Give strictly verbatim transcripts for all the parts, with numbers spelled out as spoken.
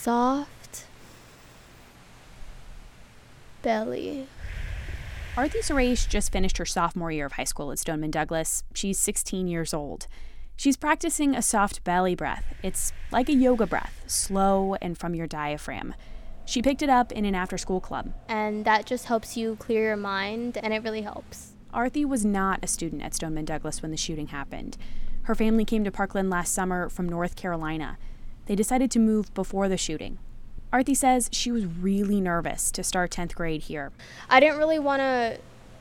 Soft belly. Arthi Suresh just finished her sophomore year of high school at Stoneman Douglas. She's sixteen years old. She's practicing a soft belly breath. It's like a yoga breath, slow and from your diaphragm. She picked it up in an after-school club. And that just helps you clear your mind, and it really helps. Arthi was not a student at Stoneman Douglas when the shooting happened. Her family came to Parkland last summer from North Carolina. They decided to move before the shooting. Arthi says she was really nervous to start tenth grade here. I didn't really want to,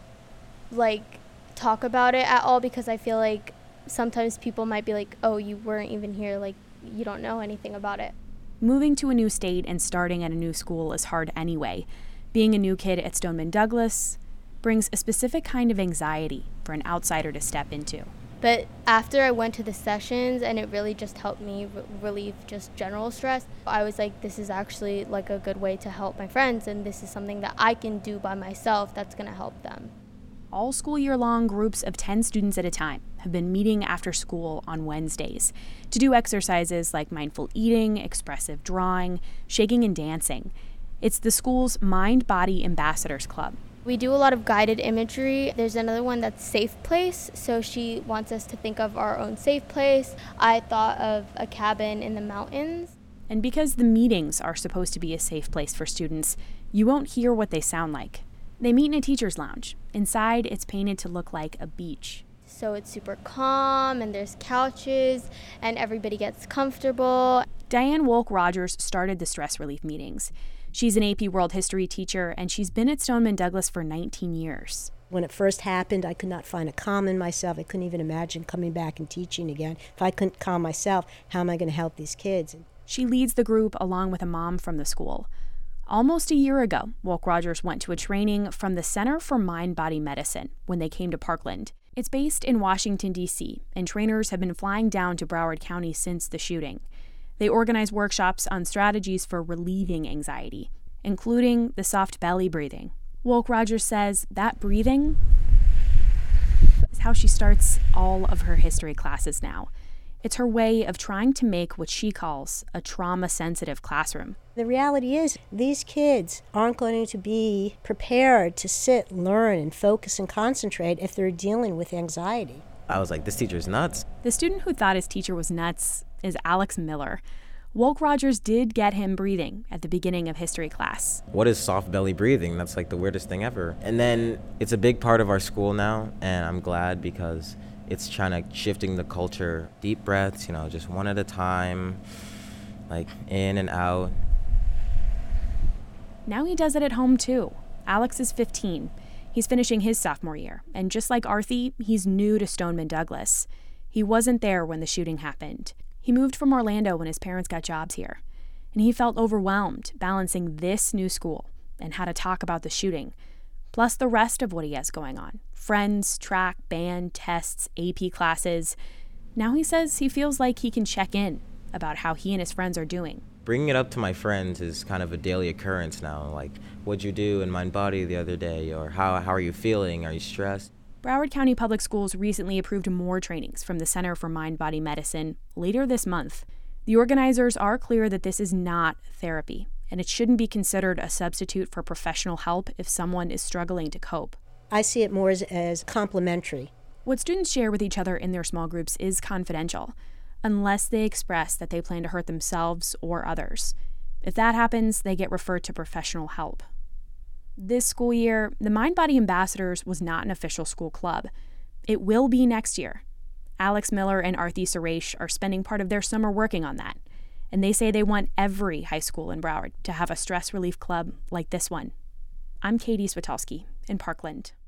like, talk about it at all because I feel like sometimes people might be like, oh, you weren't even here, like, you don't know anything about it. Moving to a new state and starting at a new school is hard anyway. Being a new kid at Stoneman Douglas brings a specific kind of anxiety for an outsider to step into. But after I went to the sessions and it really just helped me re- relieve just general stress, I was like, this is actually like a good way to help my friends, and this is something that I can do by myself that's going to help them. All school year long, groups of ten students at a time have been meeting after school on Wednesdays to do exercises like mindful eating, expressive drawing, shaking and dancing. It's the school's Mind Body Ambassadors Club. We do a lot of guided imagery. There's another one that's Safe Place, so she wants us to think of our own safe place. I thought of a cabin in the mountains. And because the meetings are supposed to be a safe place for students, you won't hear what they sound like. They meet in a teacher's lounge. Inside, it's painted to look like a beach. So it's super calm, and there's couches, and everybody gets comfortable. Diane Wolk-Rogers started the stress relief meetings. She's an A P World History teacher, and she's been at Stoneman Douglas for nineteen years. When it first happened, I could not find a calm in myself. I couldn't even imagine coming back and teaching again. If I couldn't calm myself, how am I going to help these kids? She leads the group along with a mom from the school. Almost a year ago, Wolk-Rogers went to a training from the Center for Mind-Body Medicine when they came to Parkland. It's based in Washington, D C, and trainers have been flying down to Broward County since the shooting. They organize workshops on strategies for relieving anxiety, including the soft belly breathing. Wolk-Rogers says that breathing is how she starts all of her history classes now. It's her way of trying to make what she calls a trauma-sensitive classroom. The reality is these kids aren't going to be prepared to sit, learn, and focus and concentrate if they're dealing with anxiety. I was like, this teacher's nuts. The student who thought his teacher was nuts is Alex Miller. Wolk-Rogers did get him breathing at the beginning of history class. What is soft belly breathing? That's like the weirdest thing ever. And then it's a big part of our school now, and I'm glad because it's trying to shifting the culture. Deep breaths, you know, just one at a time, like in and out. Now he does it at home too. Alex is fifteen. He's finishing his sophomore year, and just like Arthi, he's new to Stoneman Douglas. He wasn't there when the shooting happened. He moved from Orlando when his parents got jobs here, and he felt overwhelmed balancing this new school and how to talk about the shooting, plus the rest of what he has going on. Friends, track, band, tests, A P classes. Now he says he feels like he can check in about how he and his friends are doing. Bringing it up to my friends is kind of a daily occurrence now, like, what'd you do in Mind Body the other day, or how how are you feeling, are you stressed? Broward County Public Schools recently approved more trainings from the Center for Mind-Body Medicine later this month. The organizers are clear that this is not therapy, and it shouldn't be considered a substitute for professional help if someone is struggling to cope. I see it more as, as complementary. What students share with each other in their small groups is confidential, unless they express that they plan to hurt themselves or others. If that happens, they get referred to professional help. This school year, the Mind Body Ambassadors was not an official school club. It will be next year. Alex Miller and Arthi Suresh are spending part of their summer working on that, and they say they want every high school in Broward to have a stress relief club like this one. I'm Katie Switowski in Parkland.